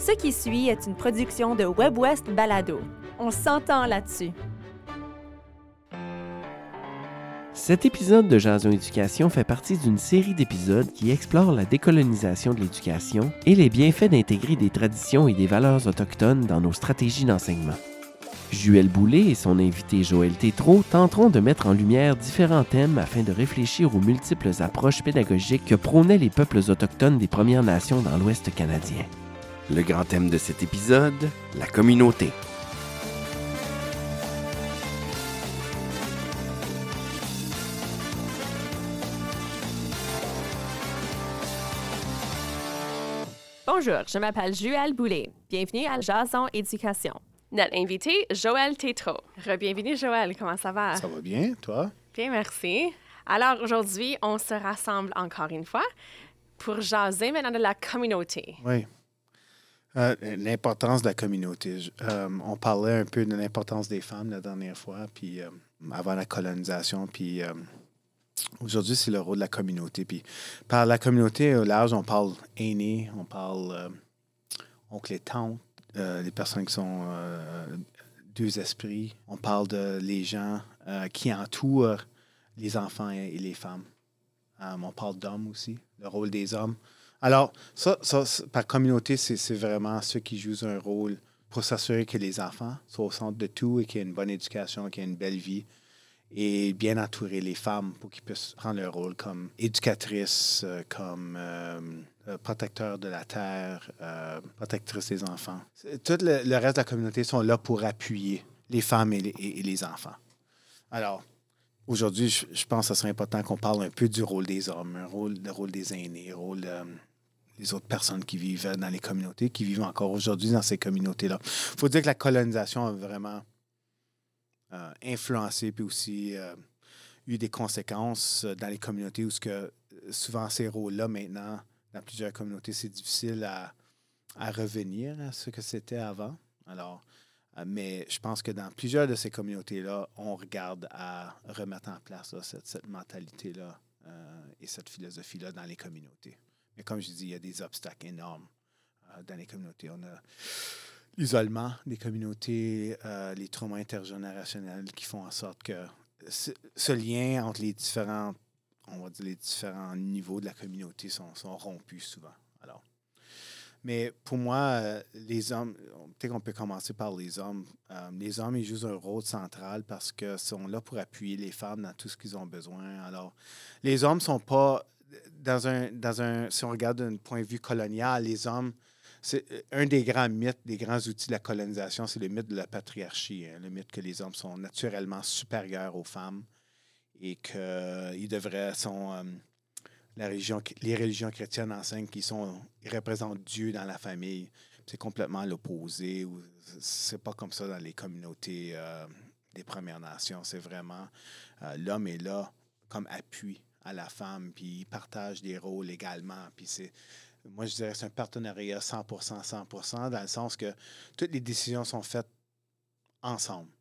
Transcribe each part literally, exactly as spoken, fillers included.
Ce qui suit est une production de WebWest Balado. On s'entend là-dessus. Cet épisode de Jason Éducation fait partie d'une série d'épisodes qui explorent la décolonisation de l'éducation et les bienfaits d'intégrer des traditions et des valeurs autochtones dans nos stratégies d'enseignement. Juel Boulay et son invité Joël Tétrault tenteront de mettre en lumière différents thèmes afin de réfléchir aux multiples approches pédagogiques que prônaient les peuples autochtones des Premières Nations dans l'Ouest canadien. Le grand thème de cet épisode, la communauté. Bonjour, je m'appelle Juel Boulay. Bienvenue à Jason Éducation. Notre invité, Joël Tétrault. Re-bienvenue, Joël. Comment ça va? Ça va bien, toi? Bien, merci. Alors, aujourd'hui, on se rassemble encore une fois pour jaser maintenant de la communauté. Oui. Euh, l'importance de la communauté. Euh, on parlait un peu de l'importance des femmes la dernière fois, puis euh, avant la colonisation, puis euh, aujourd'hui, c'est le rôle de la communauté. Puis par la communauté au large, on parle aînés, on parle euh, oncles et tantes, euh, les personnes qui sont euh, deux esprits. On parle de les gens euh, qui entourent les enfants et, et les femmes. Euh, on parle d'hommes aussi, le rôle des hommes. Alors, ça, ça par communauté, c'est, c'est vraiment ceux qui jouent un rôle pour s'assurer que les enfants soient au centre de tout et qu'il y ait une bonne éducation, qu'il y ait une belle vie et bien entourer les femmes pour qu'ils puissent prendre leur rôle comme éducatrices, euh, comme euh, protecteurs de la terre, euh, protectrices des enfants. Tout le, le reste de la communauté sont là pour appuyer les femmes et les, et, et les enfants. Alors, aujourd'hui, je, je pense que ce serait important qu'on parle un peu du rôle des hommes, un rôle, le rôle des aînés, le rôle euh, des autres personnes qui vivent dans les communautés, qui vivent encore aujourd'hui dans ces communautés-là. Il faut dire que la colonisation a vraiment euh, influencé puis aussi euh, eu des conséquences dans les communautés où ce que, souvent ces rôles-là, maintenant, dans plusieurs communautés, c'est difficile à, à revenir à ce que c'était avant. Alors, mais je pense que dans plusieurs de ces communautés-là, on regarde à remettre en place là, cette, cette mentalité-là euh, et cette philosophie-là dans les communautés. Mais comme je dis, il y a des obstacles énormes euh, dans les communautés. On a l'isolement des communautés, euh, les traumas intergénérationnels qui font en sorte que ce, ce lien entre les différents, on va dire les différents niveaux de la communauté sont, sont rompus souvent. Alors, mais pour moi, euh, les hommes, peut-être qu'on peut commencer par les hommes. Euh, les hommes, ils jouent un rôle central parce qu'ils sont là pour appuyer les femmes dans tout ce qu'ils ont besoin. Alors, les hommes ne sont pas, dans un, dans un, si on regarde d'un point de vue colonial, les hommes, c'est un des grands mythes, des grands outils de la colonisation, c'est le mythe de la patriarchie, hein, le mythe que les hommes sont naturellement supérieurs aux femmes et qu'ils devraient, sont... Euh, La religion, les religions chrétiennes enseignent qu'ils sont, ils représentent Dieu dans la famille. C'est complètement l'opposé. C'est pas comme ça dans les communautés euh, des Premières Nations. C'est vraiment euh, l'homme est là comme appui à la femme, puis il partage des rôles également. Puis c'est, moi, je dirais que c'est un partenariat cent pour cent, cent pour cent, dans le sens que toutes les décisions sont faites ensemble.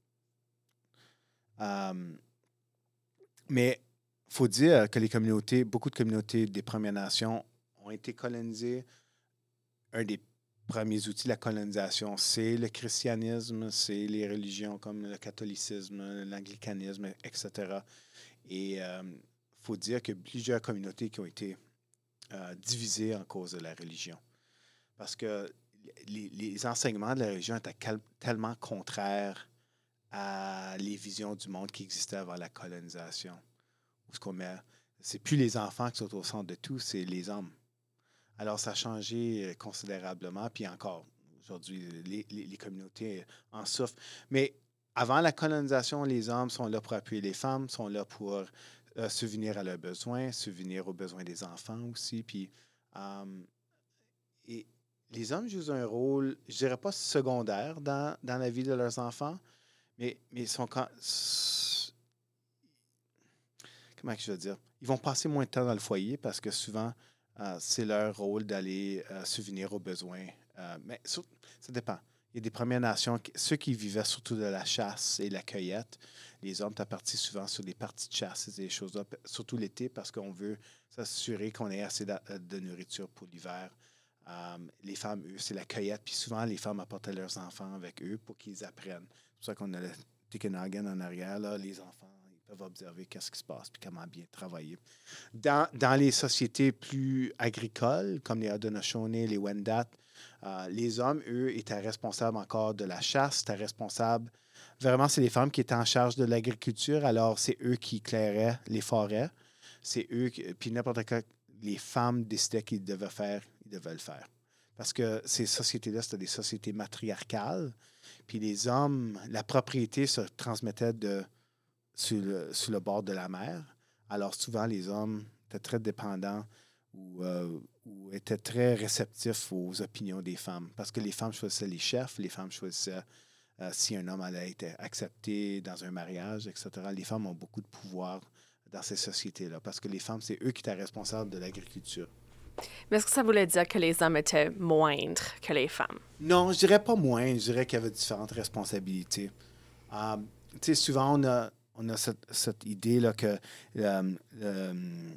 Euh, mais il faut dire que les communautés, beaucoup de communautés des Premières Nations ont été colonisées. Un des premiers outils de la colonisation, c'est le christianisme, c'est les religions comme le catholicisme, l'anglicanisme, et cetera. Et il euh, faut dire que plusieurs communautés qui ont été euh, divisées en cause de la religion. Parce que les, les enseignements de la religion étaient cal- tellement contraires à les visions du monde qui existaient avant la colonisation. Ce qu'on met, c'est plus les enfants qui sont au centre de tout, c'est les hommes. Alors, ça a changé considérablement. Puis encore, aujourd'hui, les, les, les communautés en souffrent. Mais avant la colonisation, les hommes sont là pour appuyer les femmes, sont là pour euh, subvenir à leurs besoins, subvenir aux besoins des enfants aussi. Puis, euh, et les hommes jouent un rôle, je dirais pas secondaire dans, dans la vie de leurs enfants, mais, mais ils sont quand... Comment je veux dire? Ils vont passer moins de temps dans le foyer parce que souvent, euh, c'est leur rôle d'aller euh, subvenir aux besoins. Euh, mais ça, ça dépend. Il y a des Premières Nations, ceux qui vivaient surtout de la chasse et la cueillette, les hommes étaient partis souvent sur des parties de chasse et des choses-là, surtout l'été parce qu'on veut s'assurer qu'on ait assez de, de nourriture pour l'hiver. Um, les femmes, eux, c'est la cueillette. Puis souvent, les femmes apportaient leurs enfants avec eux pour qu'ils apprennent. C'est pour ça qu'on a le Tikanagan en arrière. Là, les enfants, ils peuvent observer qu'est-ce qui se passe puis comment bien travailler. Dans, dans les sociétés plus agricoles, comme les Haudenosaunee, les Wendat, euh, les hommes, eux, étaient responsables encore de la chasse, étaient responsables. Vraiment, c'est les femmes qui étaient en charge de l'agriculture. Alors, c'est eux qui clairaient les forêts. C'est eux qui... Puis n'importe quoi, les femmes décidaient qu'ils devaient faire, ils devaient le faire. Parce que ces sociétés-là, c'était des sociétés matriarcales. Puis les hommes, la propriété se transmettait de, sur, le, sur le bord de la mer. Alors souvent, les hommes étaient très dépendants ou, euh, ou étaient très réceptifs aux opinions des femmes. Parce que les femmes choisissaient les chefs, les femmes choisissaient euh, si un homme allait être accepté dans un mariage, et cetera. Les femmes ont beaucoup de pouvoir dans ces sociétés-là. Parce que les femmes, c'est eux qui étaient responsables de l'agriculture. Mais est-ce que ça voulait dire que les hommes étaient moindres que les femmes? Non, je dirais pas moins. Je dirais qu'il y avait différentes responsabilités. Euh, tu sais, souvent, on a, on a cette, cette idée-là que euh, euh,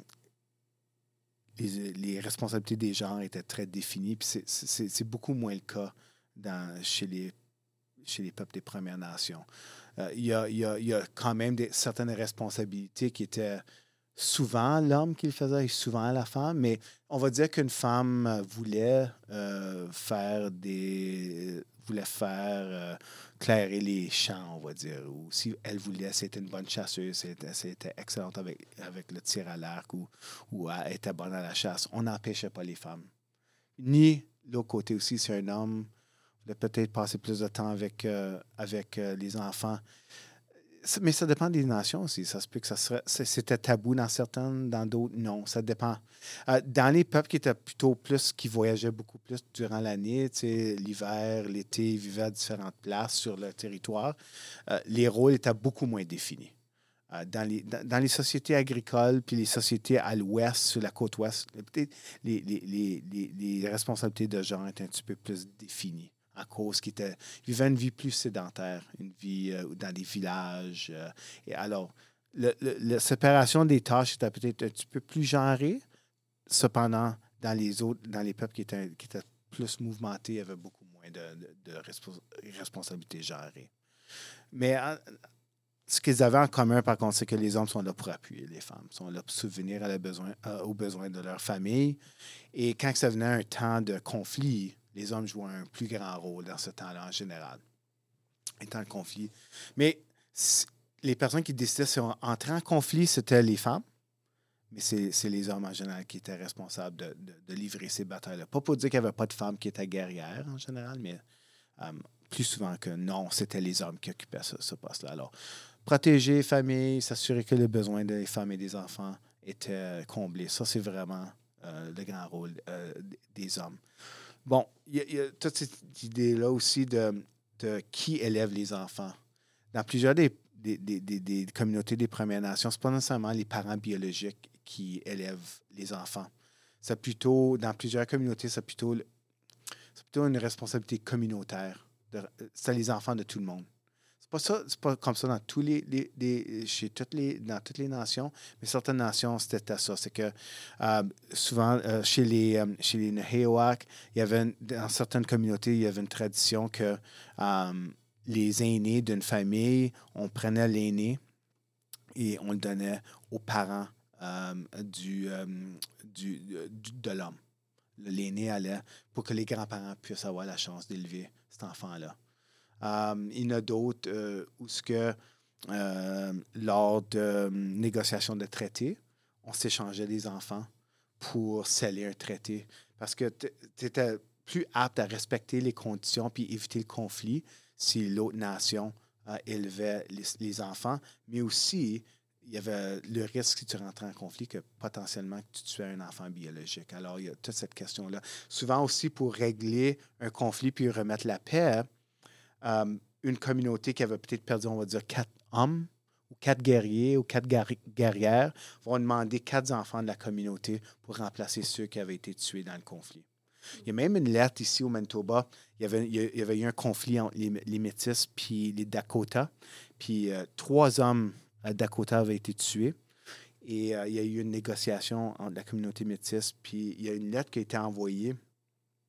les, les responsabilités des genres étaient très définies. Puis c'est, c'est, c'est beaucoup moins le cas dans, chez, les, chez les peuples des Premières Nations. Euh, il y a, il y a, il y a quand même des, certaines responsabilités qui étaient souvent l'homme qui le faisait et souvent la femme, mais on va dire qu'une femme voulait euh, faire des voulait faire euh, clairer les champs, on va dire, ou si elle voulait, c'était une bonne chasseuse, c'était, c'était excellente avec, avec le tir à l'arc ou, ou elle était bonne à la chasse. On n'empêchait pas les femmes. Ni l'autre côté aussi, si un homme voulait peut-être passer plus de temps avec, euh, avec euh, les enfants. Mais ça dépend des nations aussi. Ça se peut que ça serait, c'était tabou dans certaines, dans d'autres, non. Ça dépend. Euh, dans les peuples qui étaient plutôt plus, qui voyageaient beaucoup plus durant l'année, tu sais, l'hiver, l'été, ils vivaient à différentes places sur le territoire, euh, les rôles étaient beaucoup moins définis. Euh, dans, les, dans, dans les sociétés agricoles puis les sociétés à l'ouest, sur la côte ouest, peut-être les, les, les, les, les responsabilités de genre étaient un petit peu plus définies. À cause qu'ils vivaient une vie plus sédentaire, une vie euh, dans des villages. Euh, et alors, le, le, la séparation des tâches était peut-être un petit peu plus genrée. Cependant, dans les autres, dans les peuples qui étaient, qui étaient plus mouvementés, il y avait beaucoup moins de, de, de respons- responsabilités genrées. Mais euh, ce qu'ils avaient en commun, par contre, c'est que les hommes sont là pour appuyer les femmes, sont là pour subvenir à la besoin, euh, aux besoins de leur famille. Et quand ça venait un temps de conflit, les hommes jouaient un plus grand rôle dans ce temps-là en général, étant le conflit. Mais les personnes qui décidaient si on entrait en conflit, c'était les femmes, mais c'est, c'est les hommes en général qui étaient responsables de, de, de livrer ces batailles-là. Pas pour dire qu'il n'y avait pas de femmes qui étaient guerrières en général, mais euh, plus souvent que non, c'était les hommes qui occupaient ce, ce poste-là. Alors, protéger les familles, s'assurer que les besoins des femmes et des enfants étaient comblés. Ça, c'est vraiment euh, le grand rôle euh, des hommes. Bon, il y, y a toute cette idée-là aussi de, de qui élève les enfants. Dans plusieurs des, des, des, des, des communautés des Premières Nations, ce n'est pas nécessairement les parents biologiques qui élèvent les enfants. C'est plutôt, dans plusieurs communautés, c'est plutôt, c'est plutôt une responsabilité communautaire. De, c'est les enfants de tout le monde. C'est pas ça, c'est pas comme ça dans tous les, les, les chez toutes les dans toutes les nations, mais certaines nations c'était ça, c'est que euh, souvent euh, chez les euh, chez les Naheoak, il y avait une, dans certaines communautés, il y avait une tradition que euh, les aînés d'une famille, on prenait l'aîné et on le donnait aux parents euh, du, euh, du, du de l'homme. L'aîné allait pour que les grands-parents puissent avoir la chance d'élever cet enfant-là. Um, il y en a d'autres euh, où ce que, euh, lors de euh, négociations de traités, on s'échangeait des enfants pour sceller un traité. Parce que tu étais plus apte à respecter les conditions puis éviter le conflit si l'autre nation euh, élevait les, les enfants. Mais aussi, il y avait le risque, si tu rentrais en conflit, que potentiellement que tu tuais un enfant biologique. Alors, il y a toute cette question-là. Souvent aussi, pour régler un conflit puis remettre la paix, Um, une communauté qui avait peut-être perdu, on va dire, quatre hommes ou quatre guerriers ou quatre guerri- guerrières vont demander quatre enfants de la communauté pour remplacer ceux qui avaient été tués dans le conflit. Il y a même une lettre ici au Manitoba. Il y avait, il y avait eu un conflit entre les, les Métis puis les Dakota. Puis euh, trois hommes à Dakota avaient été tués. Et euh, il y a eu une négociation entre la communauté métisse. Puis il y a une lettre qui a été envoyée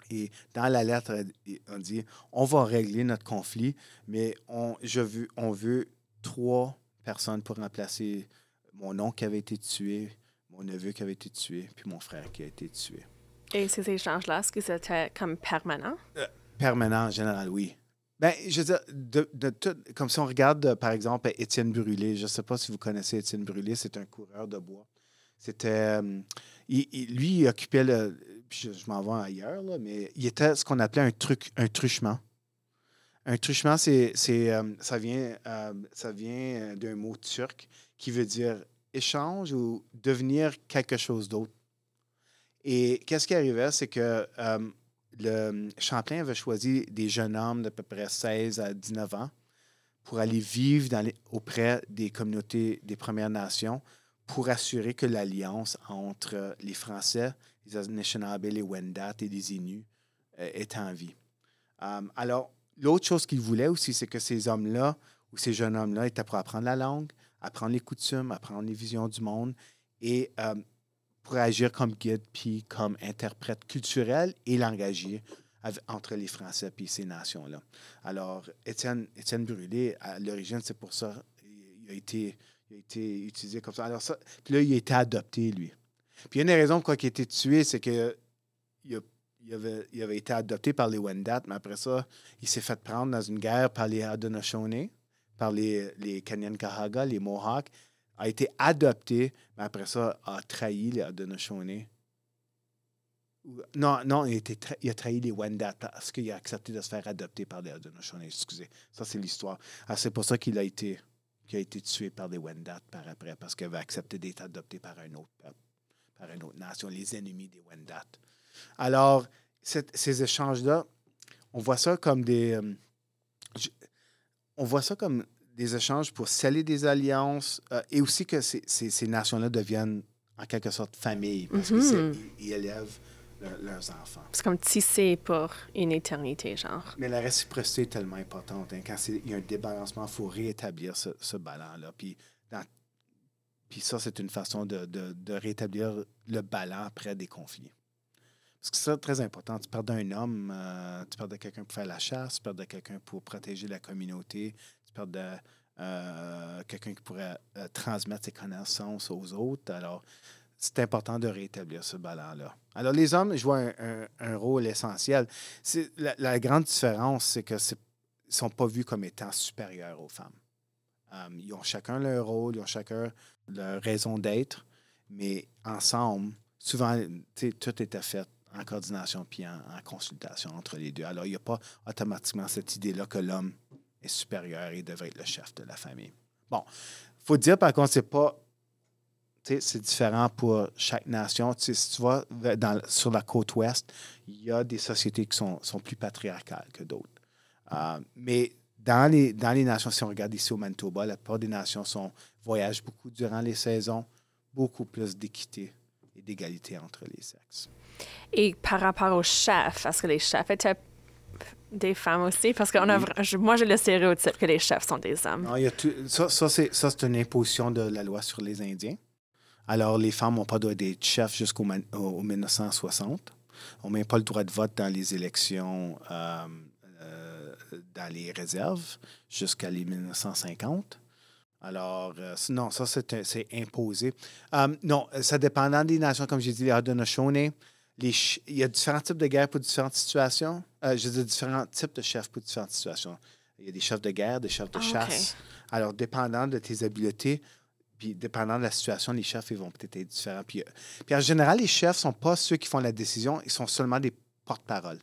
Et dans la lettre, on dit, on va régler notre conflit, mais on, je veux, on veut trois personnes pour remplacer mon oncle qui avait été tué, mon neveu qui avait été tué, puis mon frère qui a été tué. Et ces échanges-là, est-ce que c'était comme permanent? Euh, permanent, en général, oui. Bien, je veux dire, de, de tout, comme si on regarde, par exemple, Étienne Brûlé. Je ne sais pas si vous connaissez Étienne Brûlé, c'est un coureur de bois. C'était... Euh, il, il, lui, il occupait le... Je, je m'en vais ailleurs, là, mais il était ce qu'on appelait un, truc, un truchement. Un truchement, c'est, c'est, euh, ça vient, euh, ça vient d'un mot turc qui veut dire échange ou devenir quelque chose d'autre. Et qu'est-ce qui arrivait, c'est que euh, le Champlain avait choisi des jeunes hommes d'à peu près seize à dix-neuf ans pour aller vivre dans les, auprès des communautés des Premières Nations pour assurer que l'alliance entre les Français, les Anishinaabe, les Wendat et les Inuits euh, était en vie. Um, alors, l'autre chose qu'il voulait aussi, c'est que ces hommes-là ou ces jeunes hommes-là étaient pour apprendre la langue, apprendre les coutumes, apprendre les visions du monde et euh, pour agir comme guide puis comme interprète culturel et langagier avec, entre les Français et ces nations-là. Alors, Étienne, Étienne Brûlé, à l'origine, c'est pour ça il a été, il a été utilisé comme ça. Alors, ça, puis là, il a été adopté, lui. Puis une des raisons pourquoi il a été tué, c'est que il, a, il, avait, il avait été adopté par les Wendat, mais après ça, il s'est fait prendre dans une guerre par les Haudenosaunee, par les, les Kanien'kehá:ka, les Mohawks, a été adopté, mais après ça, a trahi les Haudenosaunee. Non, non, il a, été tra- il a trahi les Wendat parce qu'il a accepté de se faire adopter par les Haudenosaunee. Excusez, ça, c'est l'histoire. Alors, c'est pour ça qu'il a été, qu'il a été tué par les Wendat par après, parce qu'il avait accepté d'être adopté par un autre peuple, par une autre nation, les ennemis des Wendat. Alors, cette, ces échanges-là, on voit ça comme des... Euh, je, on voit ça comme des échanges pour sceller des alliances euh, et aussi que ces, ces, ces nations-là deviennent en quelque sorte famille parce Mm-hmm. qu'ils élèvent le, leurs enfants. C'est comme tisser pour une éternité, genre. Mais la réciprocité est tellement importante. Hein, quand il y a un débalancement, il faut réétablir ce, ce ballon-là. Puis, dans, puis ça, c'est une façon de, de, de rétablir le ballon après des conflits. Parce que c'est très important. Tu perds d'un homme, euh, tu perds de quelqu'un pour faire la chasse, tu perds de quelqu'un pour protéger la communauté, tu perds de euh, quelqu'un qui pourrait euh, transmettre ses connaissances aux autres. Alors, c'est important de rétablir ce ballon-là. Alors, les hommes jouent un, un, un rôle essentiel. C'est, la, la grande différence, c'est qu'ils ne sont pas vus comme étant supérieurs aux femmes. Um, ils ont chacun leur rôle, ils ont chacun leur raison d'être, mais ensemble, souvent, tout était fait en coordination puis en, en consultation entre les deux. Alors, il n'y a pas automatiquement cette idée-là que l'homme est supérieur et devrait être le chef de la famille. Bon, il faut dire, par contre, c'est pas... C'est différent pour chaque nation. T'sais, si tu vas dans, sur la côte ouest, il y a des sociétés qui sont, sont plus patriarcales que d'autres. Euh, mais dans les, dans les nations, si on regarde ici au Manitoba, la plupart des nations sont, voyagent beaucoup durant les saisons, beaucoup plus d'équité et d'égalité entre les sexes. Et par rapport aux chefs, est-ce que les chefs étaient des femmes aussi? Parce que on a, oui. Moi, j'ai le stéréotype que les chefs sont des hommes. Non, il y a tout, ça, ça, c'est, ça, c'est une imposition de la loi sur les Indiens. Alors, les femmes n'ont pas le droit d'être chefs jusqu'au man, au dix-neuf cent soixante. On n'a même pas le droit de vote dans les élections euh, euh, dans les réserves jusqu'à les dix-neuf cent cinquante. Alors, euh, non, ça, c'est, c'est imposé. Um, non, ça dépendant des nations, comme j'ai dit, les Haudenosaunee, les ch- il y a différents types de guerre pour différentes situations. Euh, je veux dire, différents types de chefs pour différentes situations. Il y a des chefs de guerre, des chefs de oh, chasse. Okay. Alors, dépendant de tes habiletés, puis dépendant de la situation, les chefs, ils vont peut-être être différents. Puis, puis en général, les chefs ne sont pas ceux qui font la décision, ils sont seulement des porte-paroles.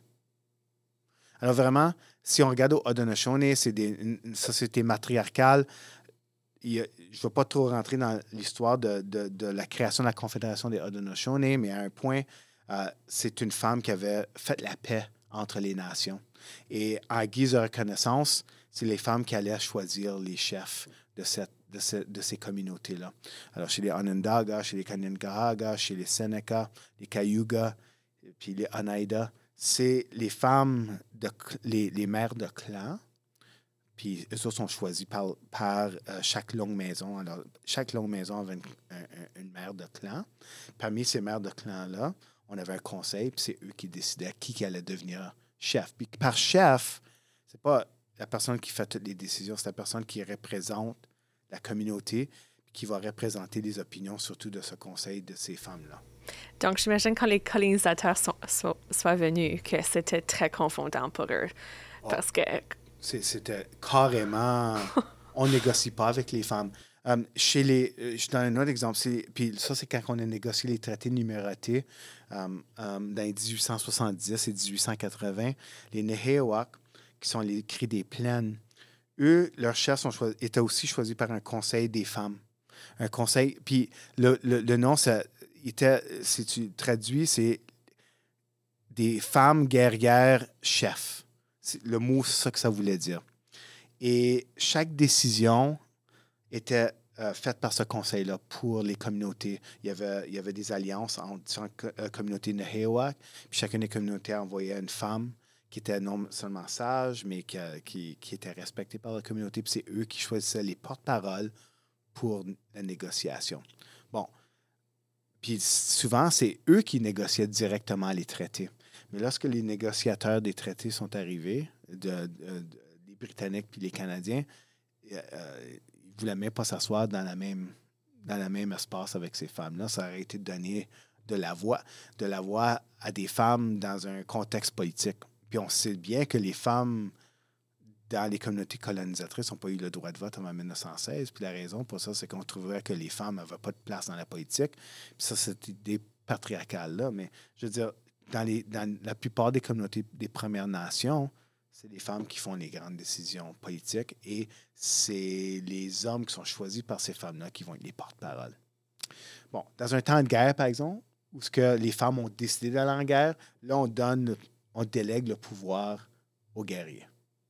Alors vraiment, si on regarde au Haudenosaunee, c'est des, une, une société matriarcale. Il, je ne vais pas trop rentrer dans l'histoire de, de, de la création de la Confédération des Haudenosaunee, mais à un point, euh, c'est une femme qui avait fait la paix entre les nations. Et en guise de reconnaissance, c'est les femmes qui allaient choisir les chefs de cette De, ce, de ces communautés-là. Alors, chez les Onondaga, chez les Kanien'kehá:ka, chez les Seneca, les Cayuga, puis les Oneida, c'est les femmes, de, les, les mères de clans, puis eux autres sont choisis par, par euh, chaque longue maison. Alors, chaque longue maison avait une, un, une mère de clan. Parmi ces mères de clan-là, on avait un conseil, puis c'est eux qui décidaient qui, qui allait devenir chef. Puis par chef, c'est pas la personne qui fait toutes les décisions, c'est la personne qui représente la communauté, puis qui va représenter les opinions, surtout de ce conseil de ces femmes-là. Donc, j'imagine quand les colonisateurs sont, sont, soient venus, que c'était très confondant pour eux. Oh. Parce que... C'est, c'était carrément... on ne négocie pas avec les femmes. Um, chez les, euh, je donne un autre exemple. C'est, puis ça, c'est quand on a négocié les traités numérotés um, um, dans dix-huit cent soixante-dix et dix-huit cent quatre-vingts. Les Nehewak, qui sont les cris des plaines, eux, leurs chefs sont choisis, étaient aussi choisis par un conseil des femmes. Un conseil... Puis le, le, le nom, ça était, si tu traduis, c'est des femmes guerrières chefs. C'est, le mot, c'est ça que ça voulait dire. Et chaque décision était euh, faite par ce conseil-là pour les communautés. Il y avait, il y avait des alliances entre différentes co- euh, communautés Nehewak, puis chacune des communautés envoyait une femme qui était non seulement sage, mais qui, euh, qui, qui était respectée par la communauté. Puis c'est eux qui choisissaient les porte-paroles pour la négociation. Bon. Puis souvent, c'est eux qui négociaient directement les traités. Mais lorsque les négociateurs des traités sont arrivés, de, de, de, les Britanniques puis les Canadiens, euh, ils ne voulaient même pas s'asseoir dans la même, dans le même espace avec ces femmes-là. Ça aurait été de donner de la voix, de la voix à des femmes dans un contexte politique. Puis on sait bien que les femmes dans les communautés colonisatrices n'ont pas eu le droit de vote avant dix-neuf cent seize. Puis la raison pour ça, c'est qu'on trouverait que les femmes n'avaient pas de place dans la politique. Puis ça, cette idée patriarcale-là. Mais je veux dire, dans, les, dans la plupart des communautés des Premières Nations, c'est les femmes qui font les grandes décisions politiques et c'est les hommes qui sont choisis par ces femmes-là qui vont être les porte-paroles. Bon, dans un temps de guerre, par exemple, où ce que les femmes ont décidé d'aller en guerre, là, on donne, on délègue le pouvoir aux guerriers,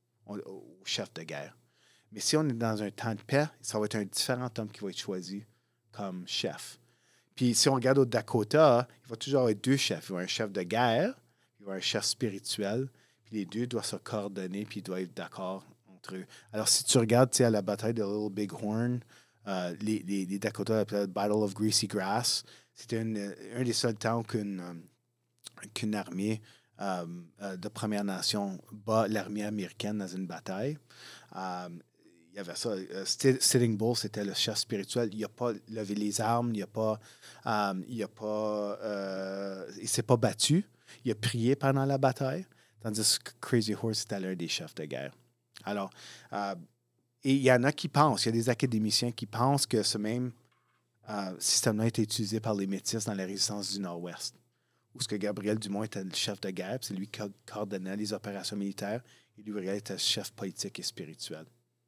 aux chefs de guerre. Mais si on est dans un temps de paix, ça va être un différent homme qui va être choisi comme chef. Puis si on regarde au Dakota, il va toujours avoir deux chefs. Il va y avoir un chef de guerre, il va y avoir un chef spirituel, puis les deux doivent se coordonner, puis ils doivent être d'accord entre eux. Alors si tu regardes à la bataille de Little Big Horn, euh, les, les, les Dakota l'appelaient Battle of Greasy Grass, c'était une, un des seuls temps qu'une, qu'une armée euh, de Première Nation bat l'armée américaine dans une bataille. Euh, il y avait ça. Uh, Sitting Bull, c'était le chef spirituel. Il n'a pas levé les armes, il n'a pas. Um, il a pas. Euh, il s'est pas battu. Il a prié pendant la bataille. Tandis que Crazy Horse, c'était l'un des chefs de guerre. Alors, euh, et il y en a qui pensent, il y a des académiciens qui pensent que ce même euh, système-là a été utilisé par les Métis dans la résistance du Nord-Ouest, où ce que Gabriel Dumont était le chef de guerre, c'est lui qui coordonnait les opérations militaires, et Louis Riel était le chef politique et spirituel.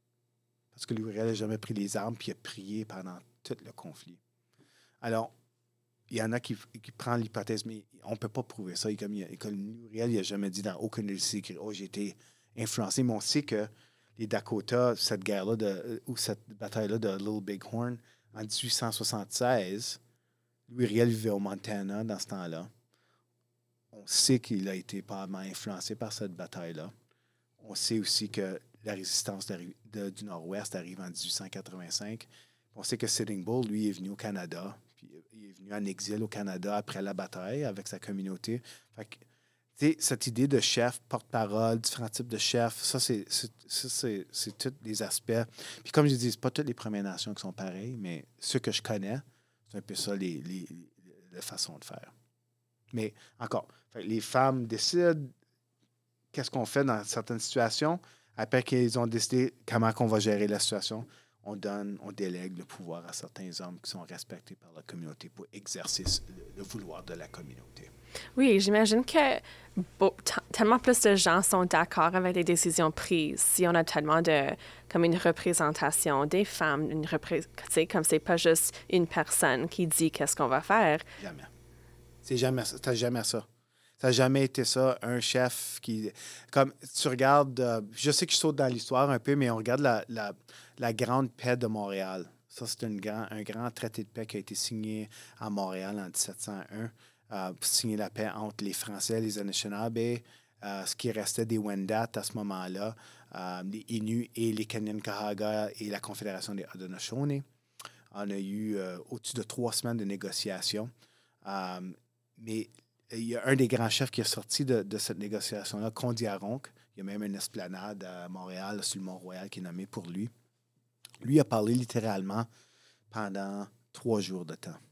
Parce que Louis Riel n'a jamais pris les armes puis il a prié pendant tout le conflit. Alors, il y en a qui, qui prennent l'hypothèse, mais on ne peut pas prouver ça. Et comme, il, comme Louis Riel, il n'a jamais dit dans aucun de ses écrits, « Oh, j'ai été influencé », mais on sait que les Dakota, cette guerre-là, de, ou cette bataille-là de Little Big Horn, en dix-huit cent soixante-seize, Louis Riel vivait au Montana dans ce temps-là. On sait qu'il a été probablement influencé par cette bataille-là. On sait aussi que la résistance de, de, du Nord-Ouest arrive en dix-huit cent quatre-vingt-cinq. On sait que Sitting Bull, lui, est venu au Canada. Puis il est venu en exil au Canada après la bataille avec sa communauté. Fait que, tu sais, cette idée de chef, porte-parole, différents types de chefs, ça, c'est, c'est, ça, c'est, c'est tous les aspects. Puis comme je dis, c'est pas toutes les Premières Nations qui sont pareilles, mais ceux que je connais, c'est un peu ça, les, les, les façons de faire. Mais encore, les femmes décident qu'est-ce qu'on fait dans certaines situations. Après qu'ils ont décidé comment on va gérer la situation, on donne, on délègue le pouvoir à certains hommes qui sont respectés par la communauté pour exercer le, le vouloir de la communauté. Oui, j'imagine que bon, t- tellement plus de gens sont d'accord avec les décisions prises. Si on a tellement de, comme une représentation des femmes, une repré- comme c'est pas juste une personne qui dit qu'est-ce qu'on va faire. Jamais. C'est jamais ça. C'est jamais ça. Ça n'a jamais été ça, un chef qui... Comme tu regardes... Euh, je sais que je saute dans l'histoire un peu, mais on regarde la, la, la Grande Paix de Montréal. Ça, c'est une grand, un grand traité de paix qui a été signé à Montréal en dix-sept cent un euh, pour signer la paix entre les Français, les Anishinaabe, euh, ce qui restait des Wendat à ce moment-là, euh, les Inuits et les Kanien'kehá:ka et la Confédération des Haudenosaunee. On a eu euh, au-dessus de trois semaines de négociations. Euh, mais il y a un des grands chefs qui est sorti de, de cette négociation-là, Kondiaronk. Il y a même une esplanade à Montréal, sur le Mont-Royal, qui est nommée pour lui. Lui a parlé littéralement pendant trois jours de temps.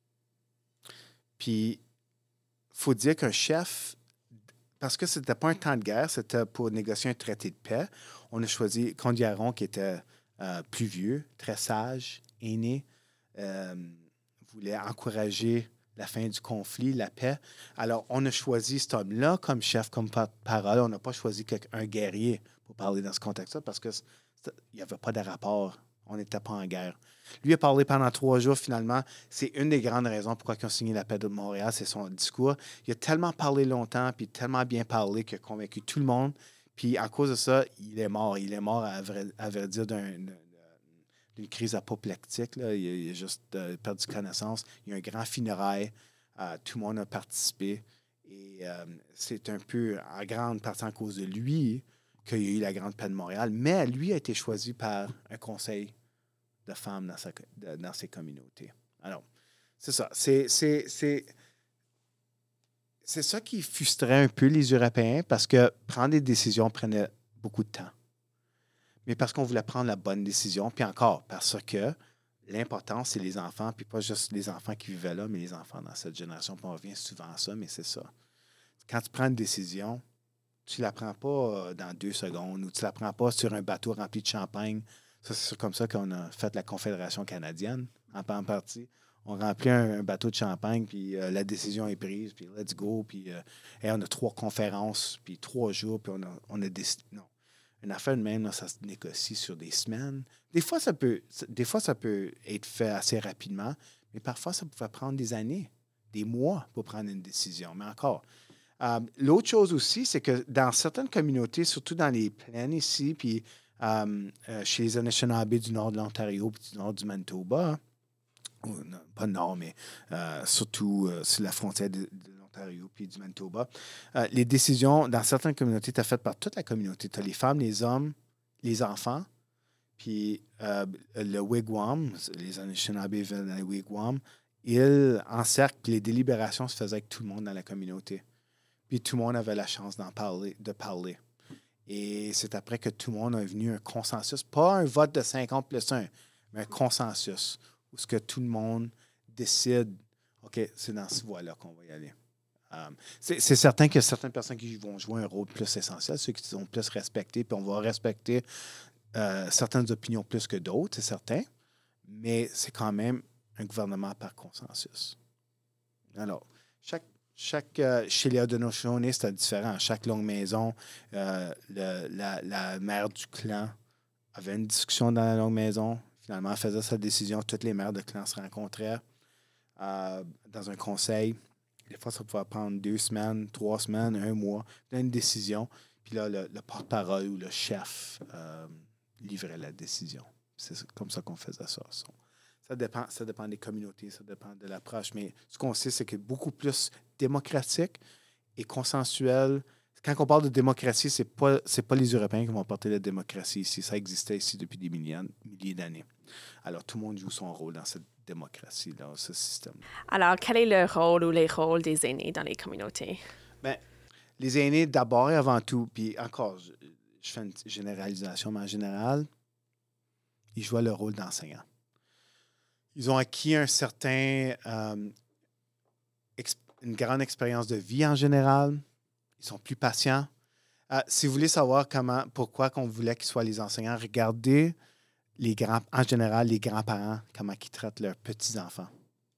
Puis, il faut dire qu'un chef, parce que ce n'était pas un temps de guerre, c'était pour négocier un traité de paix, on a choisi Kondiaronk, qui était euh, plus vieux, très sage, aîné, euh, voulait encourager la fin du conflit, la paix. Alors, on a choisi cet homme-là comme chef, comme parole. On n'a pas choisi un guerrier pour parler dans ce contexte-là parce qu'il n'y avait pas de rapport. On n'était pas en guerre. Lui a parlé pendant trois jours, finalement. C'est une des grandes raisons pourquoi ils ont signé la paix de Montréal, c'est son discours. Il a tellement parlé longtemps, puis tellement bien parlé qu'il a convaincu tout le monde. Puis, à cause de ça, il est mort. Il est mort, à vrai, à vrai dire, d'un... une crise apoplectique. Là. Il, a, il a juste euh, perdu connaissance. Il y a un grand funérail. Euh, tout le monde a participé. Et euh, c'est un peu, en grande partie, à cause de lui qu'il y a eu la Grande Paix de Montréal. Mais lui a été choisi par un conseil de femmes dans, sa, de, dans ses communautés. Alors, c'est ça. C'est, c'est, c'est, c'est ça qui frustrait un peu les Européens parce que prendre des décisions prenait beaucoup de temps. Mais parce qu'on voulait prendre la bonne décision. Puis encore, parce que l'important, c'est les enfants, puis pas juste les enfants qui vivaient là, mais les enfants dans cette génération. Puis on revient souvent à ça, mais c'est ça. Quand tu prends une décision, tu ne la prends pas dans deux secondes ou tu ne la prends pas sur un bateau rempli de champagne. Ça, c'est comme ça qu'on a fait la Confédération canadienne, en partie. On remplit un, un bateau de champagne, puis euh, la décision est prise, puis let's go. Puis euh, et on a trois conférences, puis trois jours, puis on a, on a décidé. Non. Une affaire de même, là, ça se négocie sur des semaines. Des fois, ça peut, des fois, ça peut être fait assez rapidement, mais parfois, ça peut prendre des années, des mois pour prendre une décision. Mais encore, euh, l'autre chose aussi, c'est que dans certaines communautés, surtout dans les plaines ici, puis euh, euh, chez les Anishinaabe du nord de l'Ontario puis du nord du Manitoba, ou, non, pas nord, mais euh, surtout euh, sur la frontière de, de l'Ontario puis du Manitoba, euh, les décisions dans certaines communautés étaient faites par toute la communauté. Tu as les femmes, les hommes, les enfants, puis euh, le wigwam, les Anishinaabe vivaient dans les wigwams, ils encerclent, les délibérations se faisaient avec tout le monde dans la communauté. Puis tout le monde avait la chance d'en parler, de parler. Et c'est après que tout le monde a venu un consensus, pas un vote de cinquante plus un, mais un consensus, où ce que tout le monde décide, OK, c'est dans ce voie-là qu'on va y aller. Um, c'est, c'est certain qu'il y a certaines personnes qui vont jouer un rôle plus essentiel, ceux qui sont plus respectés, puis on va respecter euh, certaines opinions plus que d'autres, c'est certain, mais c'est quand même un gouvernement par consensus. Alors, chaque Chaque, euh, chez les Haudenosaunee, c'était différent. Chaque longue maison, euh, le, la, la mère du clan avait une discussion dans la longue maison. Finalement, elle faisait sa décision. Toutes les mères de clan se rencontraient euh, dans un conseil. Des fois, ça pouvait prendre deux semaines, trois semaines, un mois. Une décision. Puis là, le, le porte-parole ou le chef euh, livrait la décision. C'est comme ça qu'on faisait ça. ça. Ça dépend, ça dépend des communautés, ça dépend de l'approche. Mais ce qu'on sait, c'est que beaucoup plus démocratique et consensuel. Quand on parle de démocratie, ce n'est pas, c'est pas les Européens qui vont porter la démocratie ici. Ça existait ici depuis des milliers, milliers d'années. Alors, tout le monde joue son rôle dans cette démocratie-là, ce système. Alors, quel est le rôle ou les rôles des aînés dans les communautés? Bien, les aînés, d'abord et avant tout, puis encore, je, je fais une généralisation, mais en général, ils jouent le rôle d'enseignant. Ils ont acquis un certain, euh, exp- une grande expérience de vie en général. Ils sont plus patients. Euh, si vous voulez savoir comment, pourquoi qu'on voulait qu'ils soient les enseignants, regardez les grands, en général les grands-parents, comment ils traitent leurs petits-enfants.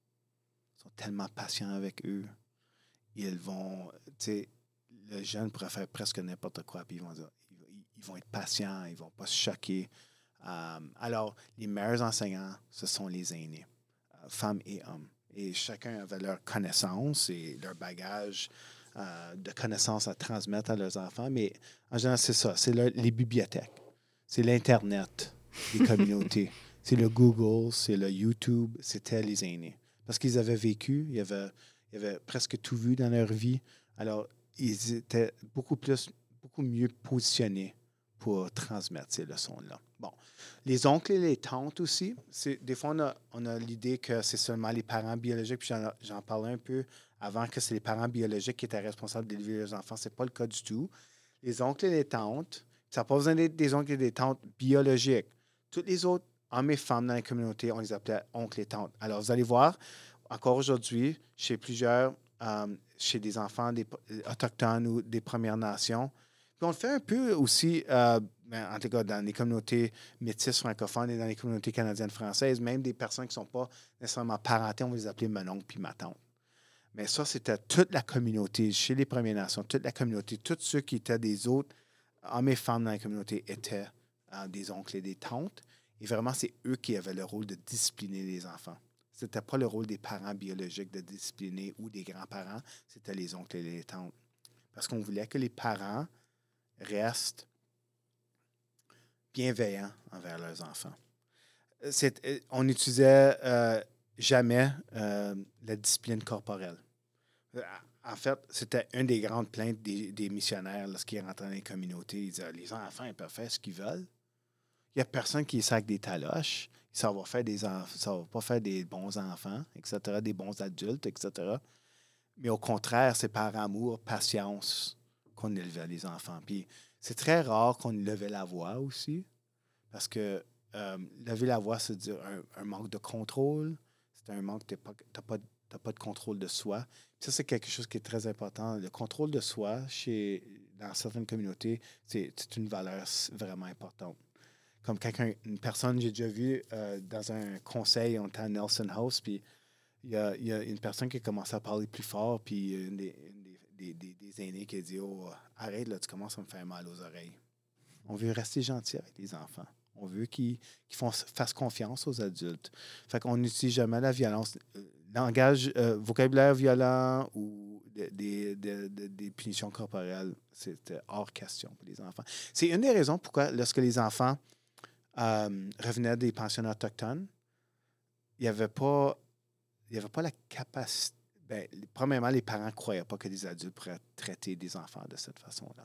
Ils sont tellement patients avec eux. Ils vont, tu sais, le jeune pourrait faire presque n'importe quoi, puis ils vont dire, ils, ils vont être patients, ils ne vont pas se choquer. Um, alors, les meilleurs enseignants, ce sont les aînés, euh, femmes et hommes. Et chacun avait leur connaissance et leur bagage euh, de connaissances à transmettre à leurs enfants. Mais en général, c'est ça. C'est le, les bibliothèques. C'est l'Internet des communautés. C'est le Google, c'est le YouTube. C'était les aînés. Parce qu'ils avaient vécu, ils avaient, ils avaient presque tout vu dans leur vie. Alors, ils étaient beaucoup plus, beaucoup mieux positionnés pour transmettre ces leçons-là. Bon, les oncles et les tantes aussi, c'est, des fois, on a, on a l'idée que c'est seulement les parents biologiques, puis j'en, j'en parlais un peu avant que c'est les parents biologiques qui étaient responsables d'élever leurs enfants. Ce n'est pas le cas du tout. Les oncles et les tantes, ça n'a pas besoin d'être des oncles et des tantes biologiques. Toutes les autres hommes et femmes dans la communauté, on les appelait oncles et tantes. Alors, vous allez voir, encore aujourd'hui, chez plusieurs, euh, chez des enfants des, autochtones ou des Premières Nations, puis on le fait un peu aussi, euh, en tout cas, dans les communautés métisses francophones et dans les communautés canadiennes françaises, même des personnes qui ne sont pas nécessairement parentées, on va les appeler mon oncle puis ma tante. Mais ça, c'était toute la communauté, chez les Premières Nations, toute la communauté, tous ceux qui étaient des autres hommes et femmes dans la communauté étaient euh, des oncles et des tantes. Et vraiment, c'est eux qui avaient le rôle de discipliner les enfants. Ce n'était pas le rôle des parents biologiques de discipliner ou des grands-parents, c'était les oncles et les tantes. Parce qu'on voulait que les parents restent bienveillants envers leurs enfants. C'est, on n'utilisait euh, jamais euh, la discipline corporelle. En fait, c'était une des grandes plaintes des, des missionnaires lorsqu'ils rentraient dans les communautés. Ils disaient, les enfants, ils peuvent faire ce qu'ils veulent. Il n'y a personne qui est sac des taloches. Ça va faire des enf- ça va pas faire des bons enfants, et cetera, des bons adultes, et cetera. Mais au contraire, c'est par amour, patience qu'on élevait les enfants. Puis c'est très rare qu'on levait la voix aussi, parce que euh, lever la voix, c'est dire un, un manque de contrôle. C'est un manque, tu n'as pas, t'as pas de contrôle de soi. Puis ça, c'est quelque chose qui est très important. Le contrôle de soi, chez, dans certaines communautés, c'est, c'est une valeur vraiment importante. Comme quelqu'un, une personne, j'ai déjà vu euh, dans un conseil, on était à Nelson House, puis il y a, y a une personne qui a commencé à parler plus fort, puis une des, une des, des, des, des aînés qui a dit, oh, arrête, là, tu commences à me faire mal aux oreilles. On veut rester gentil avec les enfants. On veut qu'ils, qu'ils font, fassent confiance aux adultes. Fait qu'on n'utilise jamais la violence. Langage, euh, vocabulaire violent ou des, des, des, des, des punitions corporelles, c'était hors question pour les enfants. C'est une des raisons pourquoi, lorsque les enfants euh, revenaient des pensionnats autochtones, il n'y avait pas, il y avait pas la capacité. Ben, premièrement, les parents ne croyaient pas que les adultes pourraient traiter des enfants de cette façon-là.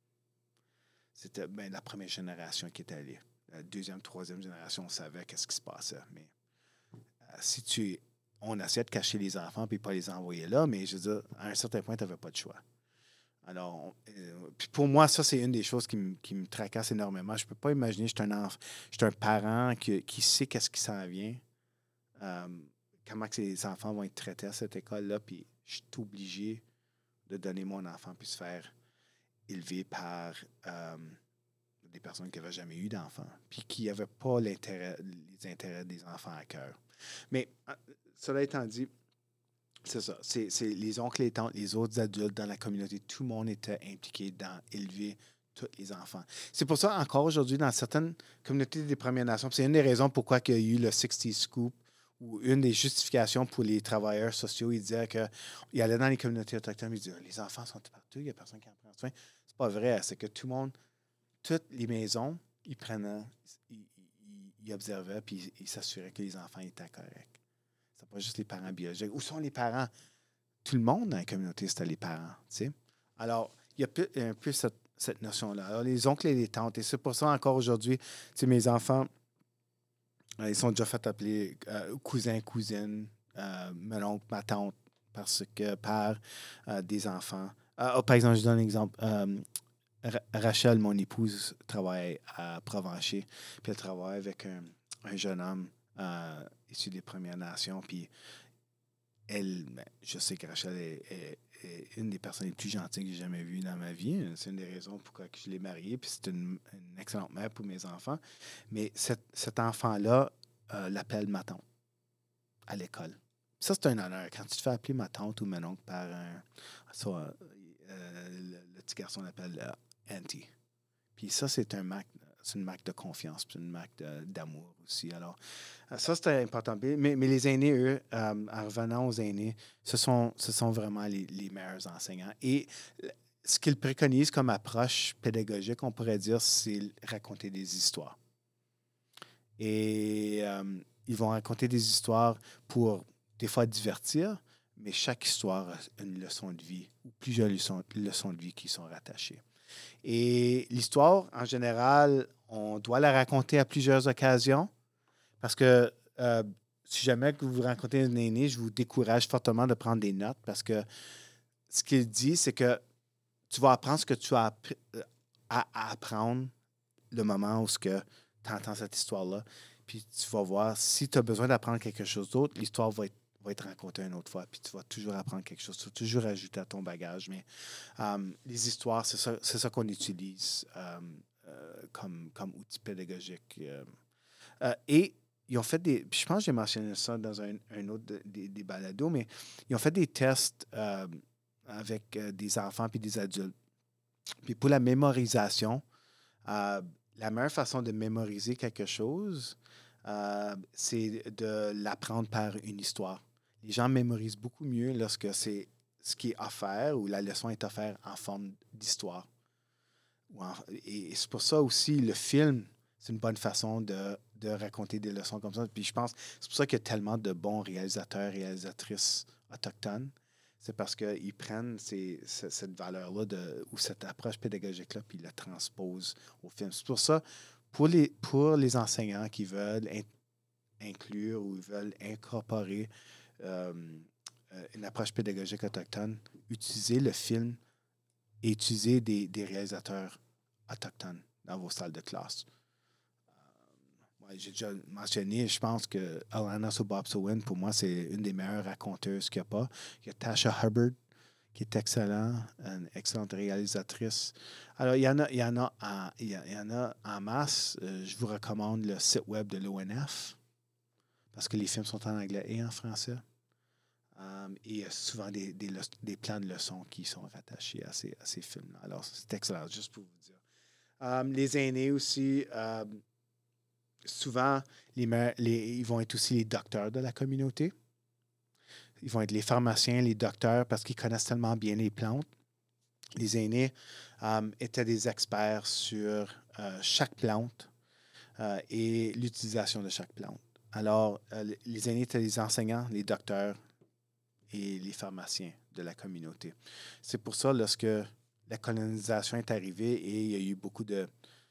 C'était ben, la première génération qui était allée. La deuxième, troisième génération, on savait qu'est-ce qui se passait. Mais euh, si tu... On essayait de cacher les enfants et pas les envoyer là, mais je veux dire, à un certain point, tu n'avais pas de choix. Alors, on, euh, puis pour moi, ça, c'est une des choses qui, m- qui me tracasse énormément. Je ne peux pas imaginer, je suis un, enf- je suis un parent qui, qui sait qu'est-ce qui s'en vient, euh, comment que les enfants vont être traités à cette école-là, puis je suis obligé de donner mon enfant puis se faire élever par euh, des personnes qui n'avaient jamais eu d'enfants, puis qui n'avaient pas l'intérêt, les intérêts des enfants à cœur. Mais cela étant dit, c'est ça. C'est, c'est les oncles, les tantes, les autres adultes dans la communauté, tout le monde était impliqué dans élever tous les enfants. C'est pour ça, encore aujourd'hui, dans certaines communautés des Premières Nations, c'est une des raisons pourquoi il y a eu le sixties Scoop, ou une des justifications pour les travailleurs sociaux, ils disaient qu'ils allaient dans les communautés autochtones, ils disaient les enfants sont partout, il n'y a personne qui en prend soin. C'est pas vrai, c'est que tout le monde, toutes les maisons, ils prenaient, ils, ils, ils observaient, puis ils s'assuraient que les enfants étaient corrects. C'est pas juste les parents biologiques. Où sont les parents? Tout le monde dans la communauté, c'était les parents. Tu sais? Alors, il y a peu- un peu cette, cette notion-là. Alors, les oncles et les tantes. Et c'est pour ça, encore aujourd'hui, tu sais, mes enfants, euh, ils sont déjà fait appeler euh, cousin, cousine, euh, mon oncle, ma tante, parce que par euh, des enfants. Euh, oh, par exemple, je donne un exemple. Euh, Ra- Rachel, mon épouse, travaille à Provencher, puis elle travaille avec un, un jeune homme euh, issu des Premières Nations, puis elle, ben, je sais que Rachel est, est- est une des personnes les plus gentilles que j'ai jamais vues dans ma vie. C'est une des raisons pourquoi que je l'ai mariée, puis c'est une, une excellente mère pour mes enfants. Mais cet, cet enfant-là euh, l'appelle ma tante à l'école. Ça, c'est un honneur. Quand tu te fais appeler ma tante ou mon oncle par un... Ça, euh, euh, le, le petit garçon l'appelle euh, Auntie. Puis ça, c'est un marque, c'est une marque de confiance, puis une marque de- d'amour aussi. Alors, euh, ça, c'était important. Mais, mais les aînés, eux, euh, en revenant aux aînés, ce sont, ce sont vraiment les, les meilleurs enseignants. Et euh, ce qu'ils préconisent comme approche pédagogique, on pourrait dire, c'est raconter des histoires. Et euh, ils vont raconter des histoires pour, des fois, divertir, mais chaque histoire a une leçon de vie, ou plusieurs leçons, leçons de vie qui sont rattachées. Et l'histoire, en général, on doit la raconter à plusieurs occasions parce que euh, si jamais que vous rencontrez un aîné, je vous décourage fortement de prendre des notes parce que ce qu'il dit, c'est que tu vas apprendre ce que tu as appr- à, à apprendre le moment où tu entends cette histoire-là. Puis tu vas voir, si tu as besoin d'apprendre quelque chose d'autre, l'histoire va être, va être racontée une autre fois. Puis tu vas toujours apprendre quelque chose. Tu vas toujours ajouter à ton bagage. Mais um, les histoires, c'est ça, c'est ça qu'on utilise um, euh, comme, comme outil pédagogique. Euh, euh, et ils ont fait des. Puis je pense que j'ai mentionné ça dans un, un autre de- des, des balados, mais ils ont fait des tests euh, avec euh, des enfants puis des adultes. Puis pour la mémorisation, euh, la meilleure façon de mémoriser quelque chose, euh, c'est de l'apprendre par une histoire. Les gens mémorisent beaucoup mieux lorsque c'est ce qui est offert ou la leçon est offerte en forme d'histoire. Ou en- Et c'est pour ça aussi, le film, c'est une bonne façon de, de raconter des leçons comme ça. Puis je pense, c'est pour ça qu'il y a tellement de bons réalisateurs et réalisatrices autochtones. C'est parce qu'ils prennent ces- ce- cette valeur-là de, ou cette approche pédagogique-là, puis ils la transposent au film. C'est pour ça, pour les, pour les enseignants qui veulent in- inclure ou veulent incorporer euh, euh, une approche pédagogique autochtone, utiliser le film et utiliser des, des réalisateurs autochtones dans vos salles de classe. Euh, ouais, j'ai déjà mentionné, je pense que Alana Sobobsowin, pour moi, c'est une des meilleures raconteuses qu'il n'y a pas. Il y a Tasha Hubbard, qui est excellent, une excellente réalisatrice. Alors, il y en a, il y en a, en, il y a- il y en, a en masse. Euh, je vous recommande le site web de l'O N F, parce que les films sont en anglais et en français. Um, et il y a souvent des, des, le- des plans de leçons qui sont rattachés à ces, à ces films-là. Alors, c'est excellent, juste pour vous dire. Um, les aînés aussi, um, souvent, les, me- les, ils vont être aussi les docteurs de la communauté. Ils vont être les pharmaciens, les docteurs, parce qu'ils connaissent tellement bien les plantes. Les aînés um, étaient des experts sur euh, chaque plante euh, et l'utilisation de chaque plante. Alors, euh, les aînés étaient les enseignants, les docteurs, et les pharmaciens de la communauté. C'est pour ça, lorsque la colonisation est arrivée et il y a eu beaucoup de,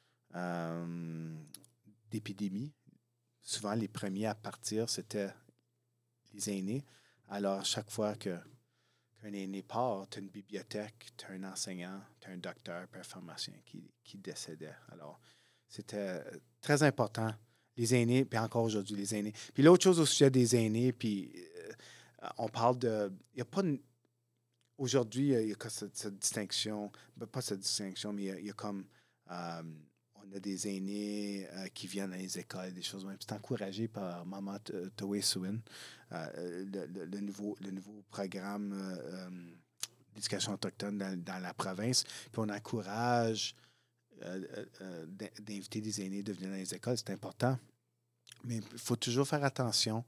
euh, d'épidémies, souvent les premiers à partir, c'était les aînés. Alors, chaque fois que, qu'un aîné part, tu as une bibliothèque, tu as un enseignant, tu as un docteur, puis un pharmacien qui, qui décédait. Alors, c'était très important. Les aînés, puis encore aujourd'hui, les aînés. Puis l'autre chose au sujet des aînés, puis euh, on parle de. Il n'y a pas. Une, aujourd'hui, il y a cette, cette distinction. Ben, pas cette distinction, mais il y a, il y a comme. Euh, on a des aînés euh, qui viennent dans les écoles, des choses même. C'est encouragé par Maman Tawé Suin, euh, le, le, le, nouveau, le nouveau programme euh, d'éducation autochtone dans, dans la province. Puis on encourage euh, euh, d'inviter des aînés de venir dans les écoles. C'est important. Mais il faut toujours faire attention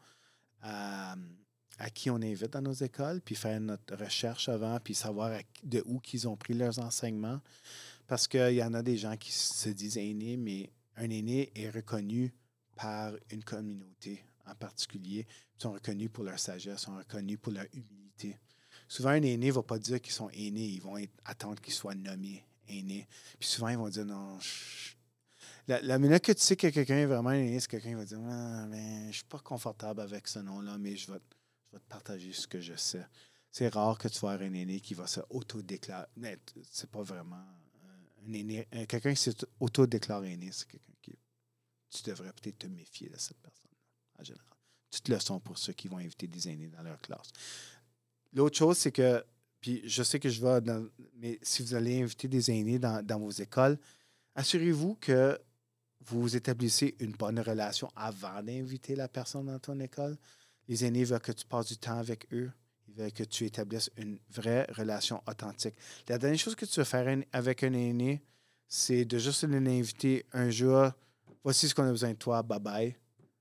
à, à qui on invite dans nos écoles, puis faire notre recherche avant, puis savoir à, de où qu'ils ont pris leurs enseignements. Parce qu'il y en a des gens qui se disent aînés, mais un aîné est reconnu par une communauté en particulier. Ils sont reconnus pour leur sagesse, sont reconnus pour leur humilité. Souvent, un aîné ne va pas dire qu'ils sont aînés, ils vont être, attendre qu'ils soient nommés aînés. Puis souvent, ils vont dire non, je, La, la minute que tu sais que quelqu'un est vraiment un aîné, c'est quelqu'un qui va dire ah, ben, je ne suis pas confortable avec ce nom-là, mais je vais, je vais te partager ce que je sais. C'est rare que tu vois un aîné qui va se autodéclarer. Mais c'est pas vraiment un aîné. Quelqu'un qui s'autodéclare aîné, c'est quelqu'un qui. Tu devrais peut-être te méfier de cette personne-là, en général. Toutes leçons pour ceux qui vont inviter des aînés dans leur classe. L'autre chose, c'est que, puis je sais que je vais dans. Mais si vous allez inviter des aînés dans, dans vos écoles, assurez-vous que vous établissez une bonne relation avant d'inviter la personne dans ton école. Les aînés veulent que tu passes du temps avec eux. Ils veulent que tu établisses une vraie relation authentique. La dernière chose que tu veux faire avec un aîné, c'est de juste l'inviter un jour. Voici ce qu'on a besoin de toi. Bye bye.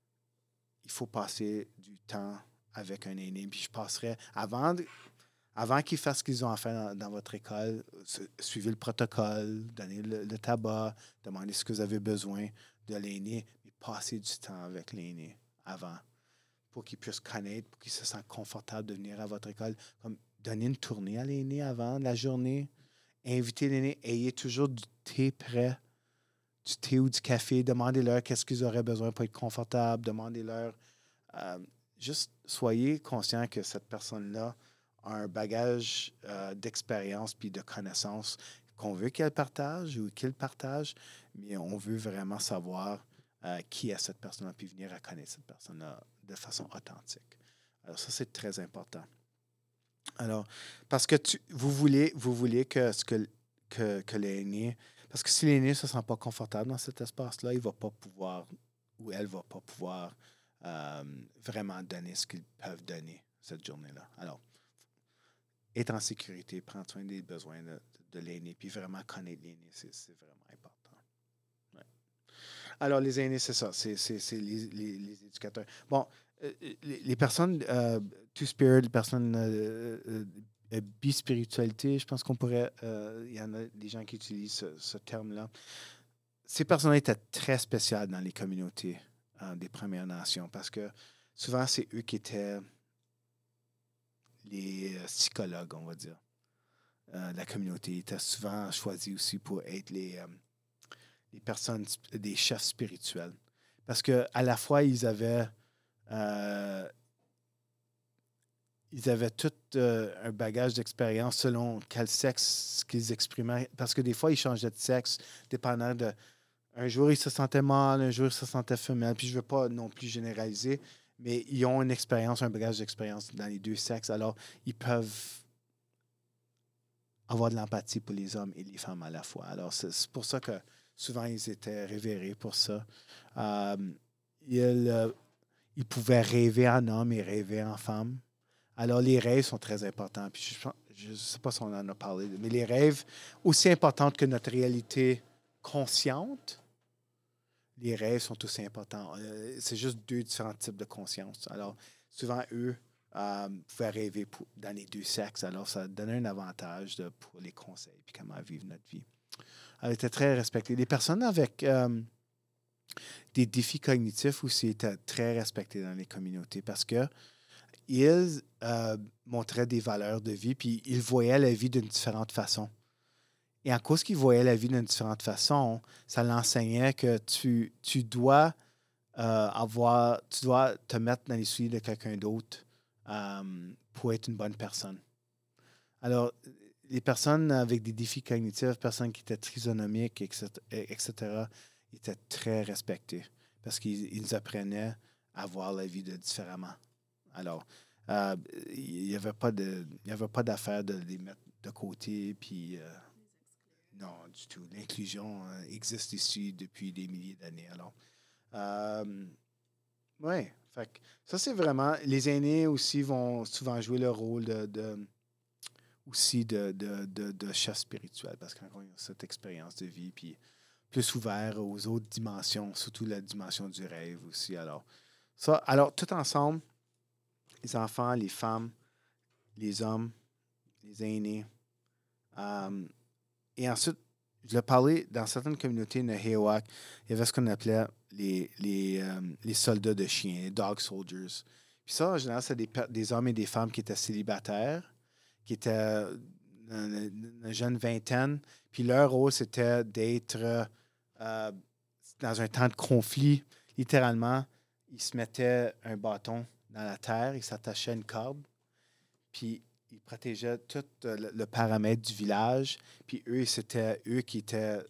Il faut passer du temps avec un aîné. Puis je passerais avant de, Avant qu'ils fassent ce qu'ils ont à faire dans, dans votre école, suivez le protocole, donnez le, le tabac, demandez ce que vous avez besoin de l'aîné, mais passez du temps avec l'aîné avant pour qu'il puisse connaître, pour qu'il se sente confortable de venir à votre école. Comme donnez une tournée à l'aîné avant la journée, invitez l'aîné, ayez toujours du thé prêt, du thé ou du café, demandez-leur qu'est-ce qu'ils auraient besoin pour être confortables, demandez-leur... Euh, juste soyez conscient que cette personne-là a un bagage euh, d'expérience puis de connaissances qu'on veut qu'elle partage ou qu'il partage, mais on veut vraiment savoir euh, qui est cette personne-là puis venir à connaître cette personne-là de façon authentique. Alors, ça, c'est très important. Alors, parce que tu, vous voulez, vous voulez que, ce que, que, que l'aîné, parce que si l'aîné ne se sent pas confortable dans cet espace-là, il ne va pas pouvoir, ou elle ne va pas pouvoir euh, vraiment donner ce qu'ils peuvent donner cette journée-là. Alors, être en sécurité, prendre soin des besoins de, de l'aîné, puis vraiment connaître l'aîné, c'est, c'est vraiment important. Ouais. Alors, les aînés, c'est ça, c'est, c'est, c'est les, les, les éducateurs. Bon, euh, les, les personnes euh, two-spirit, les personnes euh, euh, bispiritualité, je pense qu'on pourrait, euh, il y en a des gens qui utilisent ce, ce terme-là. Ces personnes étaient très spéciales dans les communautés euh, des Premières Nations parce que souvent, c'est eux qui étaient les psychologues, on va dire. Euh, la communauté était souvent choisie aussi pour être les, euh, les personnes, des chefs spirituels. Parce qu'à la fois, ils avaient, euh, ils avaient tout euh, un bagage d'expérience selon quel sexe qu'ils exprimaient. Parce que des fois, ils changeaient de sexe, dépendant de... Un jour, ils se sentaient mâles, un jour, ils se sentaient femelles. Puis je ne veux pas non plus généraliser, mais ils ont une expérience, un bagage d'expérience dans les deux sexes. Alors, ils peuvent avoir de l'empathie pour les hommes et les femmes à la fois. Alors, c'est, c'est pour ça que souvent, ils étaient révérés pour ça. Euh, ils, euh, ils pouvaient rêver en homme et rêver en femme. Alors, les rêves sont très importants. Puis je ne sais pas si on en a parlé, mais les rêves, aussi importants que notre réalité consciente, les rêves sont aussi importants. Euh, c'est juste deux différents types de conscience. Alors, souvent, eux euh, pouvaient rêver pour, dans les deux sexes. Alors, ça donnait un avantage de, pour les conseils et comment vivre notre vie. Elle était très respectée. Les personnes avec euh, des défis cognitifs aussi étaient très respectées dans les communautés parce que ils euh, montraient des valeurs de vie puis ils voyaient la vie d'une différente façon. Et à cause qu'ils voyaient la vie d'une différente façon, ça l'enseignait que tu, tu dois euh, avoir, tu dois te mettre dans les souliers de quelqu'un d'autre euh, pour être une bonne personne. Alors, les personnes avec des défis cognitifs, personnes qui étaient trisonomiques, et cetera, et cetera, étaient très respectées parce qu'ils ils apprenaient à voir la vie de différemment. Alors, euh, il n'y avait pas de, il y avait pas d'affaire de les mettre de côté, puis... Euh, non, du tout. L'inclusion euh, existe ici depuis des milliers d'années. Alors, euh, oui. Ça, c'est vraiment... Les aînés aussi vont souvent jouer le rôle de, de aussi de, de, de, de chef spirituel parce qu'ils ont cette expérience de vie, puis plus ouvert aux autres dimensions, surtout la dimension du rêve aussi. Alors, ça, alors tout ensemble, les enfants, les femmes, les hommes, les aînés, euh, et ensuite, je l'ai parlé, dans certaines communautés Nehiyawak, il y avait ce qu'on appelait les, les, euh, les soldats de chiens, les dog soldiers. Puis ça, en général, c'est des, des hommes et des femmes qui étaient célibataires, qui étaient une, une jeune vingtaine. Puis leur rôle, c'était d'être euh, dans un temps de conflit. Littéralement, ils se mettaient un bâton dans la terre, ils s'attachaient à une corde, puis ils protégeaient tout le, le paramètre du village. Puis eux, c'était eux qui étaient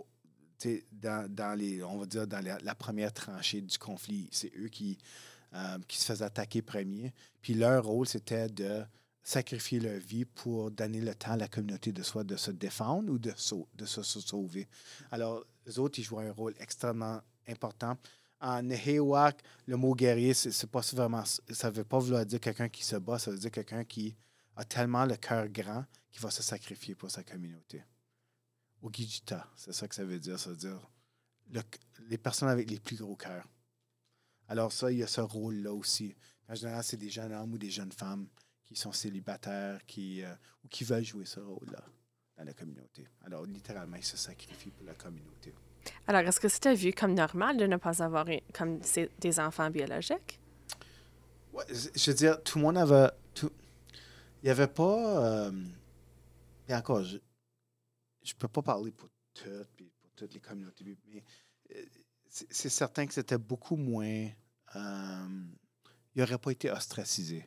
dans, dans les, on va dire, dans la, la première tranchée du conflit. C'est eux qui, euh, qui se faisaient attaquer premier. Puis leur rôle, c'était de sacrifier leur vie pour donner le temps à la communauté de soit de se défendre ou de, sau- de se, se sauver. Alors, les autres, ils jouaient un rôle extrêmement important. En Nehiyawak, le mot guerrier, c'est, c'est pas vraiment, ça ne veut pas vouloir dire quelqu'un qui se bat, ça veut dire quelqu'un qui a tellement le cœur grand qu'il va se sacrifier pour sa communauté. Ogijita, c'est ça que ça veut dire. Ça veut dire le, les personnes avec les plus gros cœurs. Alors ça, il y a ce rôle-là aussi. En général, c'est des jeunes hommes ou des jeunes femmes qui sont célibataires qui, euh, ou qui veulent jouer ce rôle-là dans la communauté. Alors, littéralement, ils se sacrifient pour la communauté. Alors, est-ce que c'était vu comme normal de ne pas avoir comme des enfants biologiques? Ouais, je veux dire, tout le monde avait... Tout, il n'y avait pas... Euh, et encore, je ne peux pas parler pour toutes, puis pour toutes les communautés, mais euh, c'est, c'est certain que c'était beaucoup moins... Euh, il n'aurait pas été ostracisé.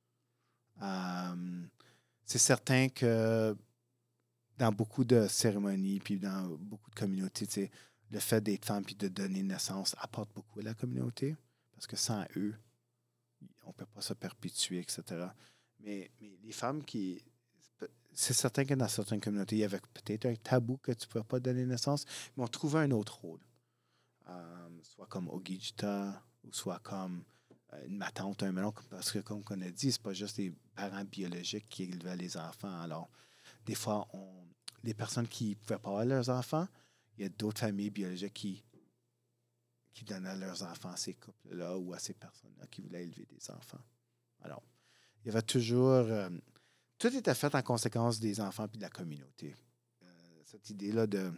Euh, c'est certain que dans beaucoup de cérémonies, puis dans beaucoup de communautés, le fait d'être femme puis de donner naissance apporte beaucoup à la communauté, parce que sans eux, on ne peut pas se perpétuer, et cetera. Mais, mais les femmes qui... C'est certain que dans certaines communautés, il y avait peut-être un tabou que tu ne pouvais pas donner naissance, mais on trouvait un autre rôle. Euh, soit comme Ogijita, ou soit comme euh, une ma tante, un melon, parce que comme on a dit, ce n'est pas juste les parents biologiques qui élevaient les enfants. Alors, des fois, on, les personnes qui ne pouvaient pas avoir leurs enfants, il y a d'autres familles biologiques qui, qui donnaient leurs enfants à ces couples-là ou à ces personnes-là qui voulaient élever des enfants. Alors, il y avait toujours... Euh, tout était fait en conséquence des enfants et de la communauté. Euh, cette idée-là de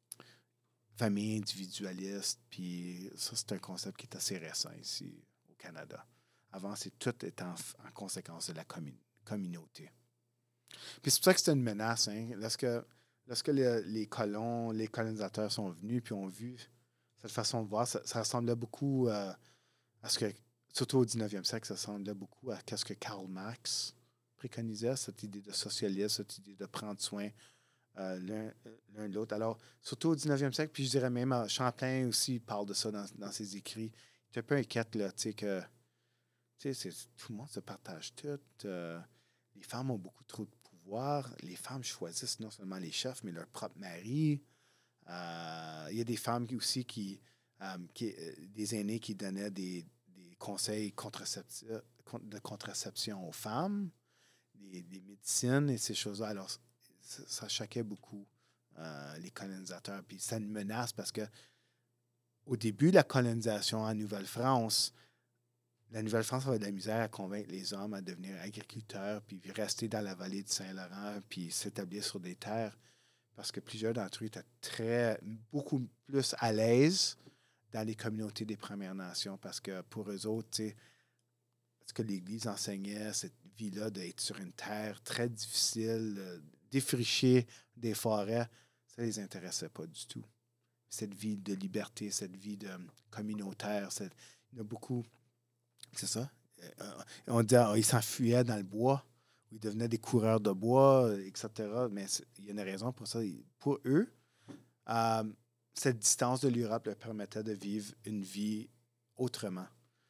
famille individualiste, puis ça, c'est un concept qui est assez récent ici au Canada. Avant, c'est tout était en, en conséquence de la commun- communauté. Puis c'est pour ça que c'était une menace. Hein? Lorsque, lorsque les, les colons, les colonisateurs sont venus puis ont vu cette façon de voir, ça, ça ressemblait beaucoup euh, à ce que, surtout au dix-neuvième siècle, ça ressemblait beaucoup à ce que Karl Marx préconisait, cette idée de socialisme, cette idée de prendre soin euh, l'un, l'un de l'autre. Alors, surtout au dix-neuvième siècle, puis je dirais même, euh, Champlain aussi parle de ça dans, dans ses écrits. Il est un peu inquiète, là, tu sais, que tu sais, c'est, tout le monde se partage tout. Euh, les femmes ont beaucoup trop de pouvoir. Les femmes choisissent non seulement les chefs, mais leur propre mari. Euh, il y a des femmes qui, aussi qui, euh, qui euh, des aînés qui donnaient des, des conseils contraceptifs, de contraception aux femmes, des, des médecines et ces choses-là. Alors, ça, ça choquait beaucoup euh, les colonisateurs. Puis c'est une menace parce que au début de la colonisation en Nouvelle-France, la Nouvelle-France avait de la misère à convaincre les hommes à devenir agriculteurs, puis rester dans la vallée du Saint-Laurent, puis s'établir sur des terres, parce que plusieurs d'entre eux étaient très, beaucoup plus à l'aise dans les communautés des Premières Nations, parce que pour eux autres, tu sais, ce que l'Église enseignait, cette vie-là d'être sur une terre très difficile, euh, défricher des forêts, ça ne les intéressait pas du tout. Cette vie de liberté, cette vie de communautaire, cette, il y a beaucoup... C'est ça. Euh, on dit qu'ils s'enfuyaient dans le bois, ou ils devenaient des coureurs de bois, et cetera. Mais il y a une raison pour ça. Pour eux, euh, cette distance de l'Europe leur permettait de vivre une vie autrement.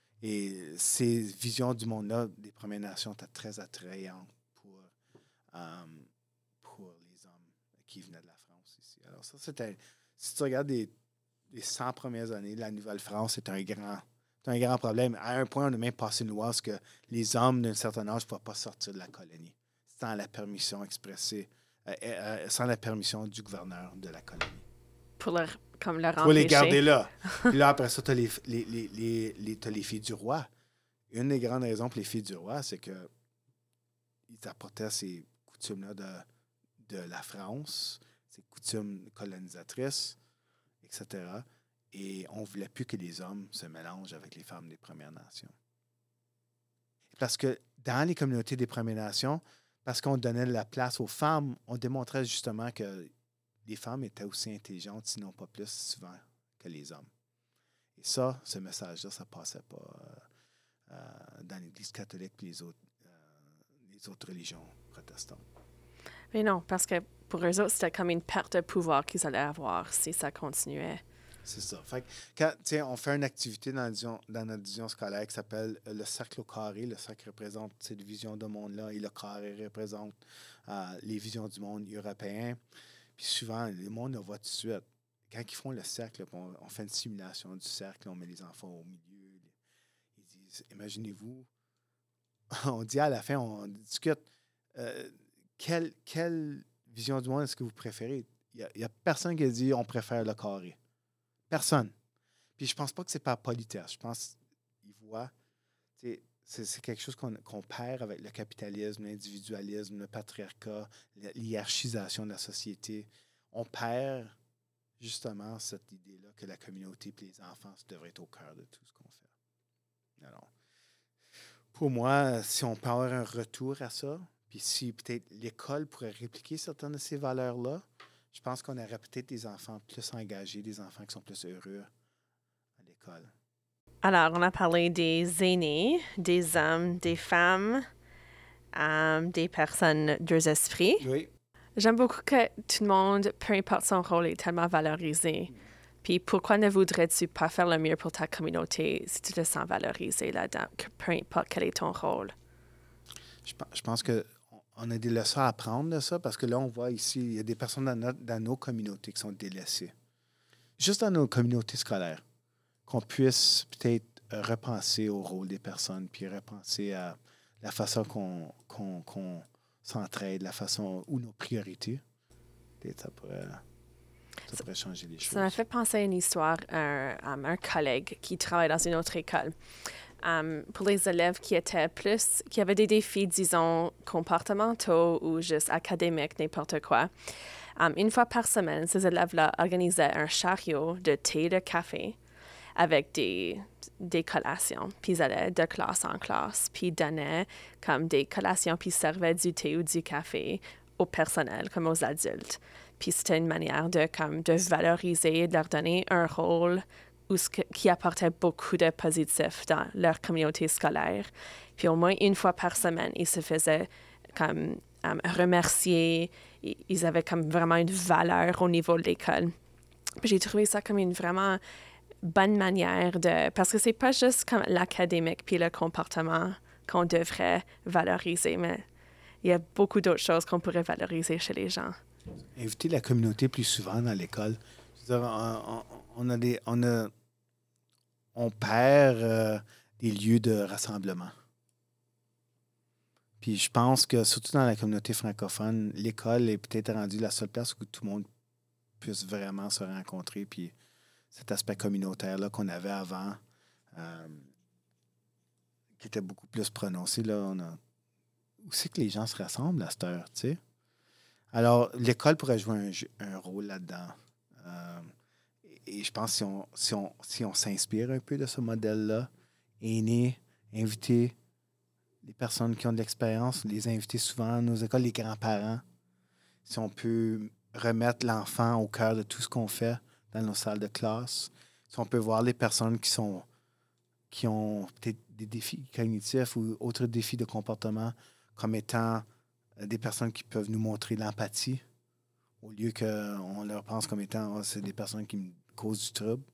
Et ces visions du monde-là, des Premières Nations, étaient très attrayantes pour, euh, pour les hommes qui venaient de la France ici. Alors ça, c'était... Si tu regardes les, les cent premières années de la Nouvelle-France, c'est un grand... C'est un grand problème. À un point, on a même passé une loi que les hommes d'un certain âge ne pouvaient pas sortir de la colonie sans la permission expressée, euh, euh, sans la permission du gouverneur de la colonie. Pour leur, comme leur Pour empêcher. les garder là. Puis là, après ça, tu as les, les, les, les, les, t'as les filles du roi. Une des grandes raisons pour les filles du roi, c'est qu'ils apportaient ces coutumes-là de, de la France, ces coutumes colonisatrices, et cetera, et on ne voulait plus que les hommes se mélangent avec les femmes des Premières Nations. Parce que dans les communautés des Premières Nations, parce qu'on donnait de la place aux femmes, on démontrait justement que les femmes étaient aussi intelligentes, sinon pas plus souvent que les hommes. Et ça, ce message-là, ça ne passait pas euh, euh, dans l'Église catholique et les autres, euh, les autres religions protestantes. Mais non, parce que pour eux autres, c'était comme une perte de pouvoir qu'ils allaient avoir si ça continuait. C'est ça. Fait que quand, on fait une activité dans, division, dans notre division scolaire qui s'appelle le cercle au carré. Le cercle représente cette vision de monde-là et le carré représente euh, les visions du monde européen. Puis souvent, le monde le voit tout de suite. Quand ils font le cercle, on, on fait une simulation du cercle, on met les enfants au milieu. Ils disent, imaginez-vous, on dit à la fin, on discute, euh, quelle, quelle vision du monde est-ce que vous préférez? Il n'y a, a personne qui a dit, on préfère le carré. Personne. Puis je pense pas que c'est par politesse. Je pense qu'ils voient, c'est, c'est quelque chose qu'on, qu'on perd avec le capitalisme, l'individualisme, le patriarcat, l'hiérarchisation de la société. On perd justement cette idée-là que la communauté et les enfants devraient être au cœur de tout ce qu'on fait. Alors, pour moi, si on peut avoir un retour à ça, puis si peut-être l'école pourrait répliquer certaines de ces valeurs-là, je pense qu'on aurait peut-être des enfants plus engagés, des enfants qui sont plus heureux à l'école. Alors, on a parlé des aînés, des hommes, des femmes, um, des personnes, deux esprits. Oui. J'aime beaucoup que tout le monde, peu importe son rôle, est tellement valorisé. Puis pourquoi ne voudrais-tu pas faire le mieux pour ta communauté si tu te sens valorisé là-dedans, que peu importe quel est ton rôle? Je, je pense qu'on a des leçons à apprendre de ça parce que là, on voit ici, il y a des personnes dans, notre, dans nos communautés qui sont délaissées. Juste dans nos communautés scolaires, qu'on puisse peut-être repenser au rôle des personnes puis repenser à la façon qu'on, qu'on, qu'on s'entraide, la façon ou nos priorités. Peut-être ça pourrait... Ça pourrait changer les choses. Ça m'a fait penser à une histoire à un, un collègue qui travaille dans une autre école. Um, pour les élèves qui étaient plus, qui avaient des défis, disons, comportementaux ou juste académiques, n'importe quoi. Um, une fois par semaine, ces élèves-là organisaient un chariot de thé et de café avec des, des collations. Puis ils allaient de classe en classe, puis ils donnaient comme des collations, puis ils servaient du thé ou du café au personnel, comme aux adultes. Puis c'était une manière de, comme, de valoriser, de leur donner un rôle où ce que, qui apportait beaucoup de positif dans leur communauté scolaire. Puis au moins une fois par semaine, ils se faisaient comme um, remercier. Ils avaient comme vraiment une valeur au niveau de l'école. Puis j'ai trouvé ça comme une vraiment bonne manière de... Parce que c'est pas juste comme l'académique puis le comportement qu'on devrait valoriser, mais il y a beaucoup d'autres choses qu'on pourrait valoriser chez les gens. Inviter la communauté plus souvent dans l'école. Je veux dire, on, on a des, on a, on perd euh, des lieux de rassemblement. Puis je pense que, surtout dans la communauté francophone, l'école est peut-être rendue la seule place où tout le monde puisse vraiment se rencontrer. Puis cet aspect communautaire-là qu'on avait avant, euh, qui était beaucoup plus prononcé, là, on a... Où c'est que les gens se rassemblent à cette heure, tu sais? Alors, l'école pourrait jouer un, un rôle là-dedans. Euh, et, et je pense que si on, si on, si on s'inspire un peu de ce modèle-là, aînés, inviter les personnes qui ont de l'expérience, les inviter souvent à nos écoles, les grands-parents, si on peut remettre l'enfant au cœur de tout ce qu'on fait dans nos salles de classe, si on peut voir les personnes qui sont qui ont peut-être des défis cognitifs ou autres défis de comportement comme étant des personnes qui peuvent nous montrer l'empathie au lieu qu'on leur pense comme étant oh, c'est des personnes qui me causent du trouble.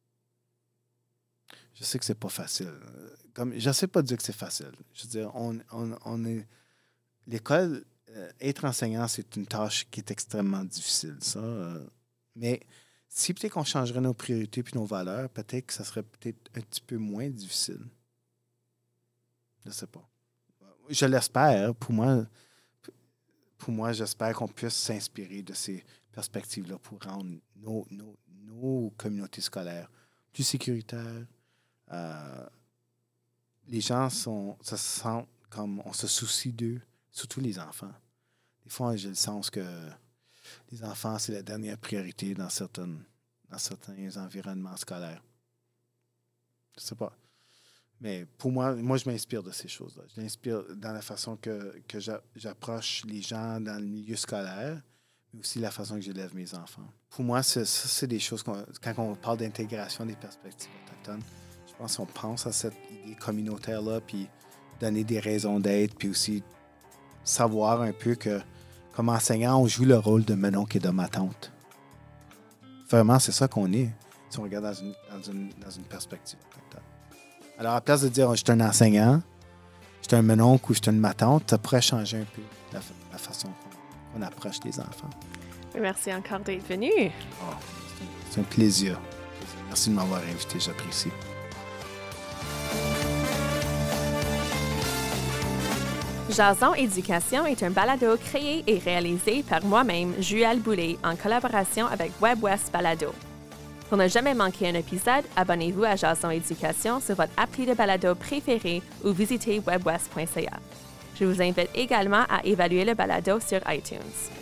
Je sais que c'est pas facile. Comme, je ne sais pas dire que c'est facile. Je veux dire, on, on, on est... L'école, euh, être enseignant, c'est une tâche qui est extrêmement difficile, ça. Euh, mais si peut-être qu'on changerait nos priorités puis nos valeurs, peut-être que ça serait peut-être un petit peu moins difficile. Je ne sais pas. Je l'espère. Pour moi, pour moi, j'espère qu'on puisse s'inspirer de ces perspectives-là pour rendre nos, nos, nos communautés scolaires plus sécuritaires. Euh, les gens sont, se sentent comme on se soucie d'eux, surtout les enfants. Des fois, j'ai le sens que les enfants, c'est la dernière priorité dans, certaines, dans certains environnements scolaires. Je ne sais pas. Mais pour moi, moi, je m'inspire de ces choses-là. Je m'inspire dans la façon que, que j'approche les gens dans le milieu scolaire, mais aussi la façon que j'élève mes enfants. Pour moi, c'est, ça, c'est des choses, qu'on, quand on parle d'intégration des perspectives autochtones, je pense qu'on pense à cette idée communautaire-là, puis donner des raisons d'être, puis aussi savoir un peu que, comme enseignant, on joue le rôle de mon oncle et de ma tante. Vraiment, c'est ça qu'on est, si on regarde dans une, dans une, dans une perspective autochtone. Alors, à la place de dire oh, « je suis un enseignant »,« je suis un mononcle » ou « je suis une ma tante », ça pourrait changer un peu la, la façon qu'on, qu'on approche les enfants. Merci encore d'être venu. Oh, c'est un plaisir. Merci de m'avoir invité, j'apprécie. Jason Éducation est un balado créé et réalisé par moi-même, Juelle Boulay, en collaboration avec WebWest Balado. Pour ne jamais manquer un épisode, abonnez-vous à Jason Éducation sur votre appli de balado préféré ou visitez webwest point c a. Je vous invite également à évaluer le balado sur iTunes.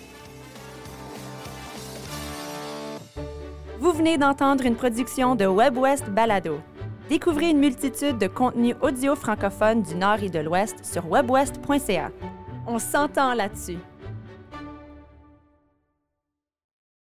Vous venez d'entendre une production de WebWest Balado. Découvrez une multitude de contenus audio francophones du Nord et de l'Ouest sur webwest point c a. On s'entend là-dessus.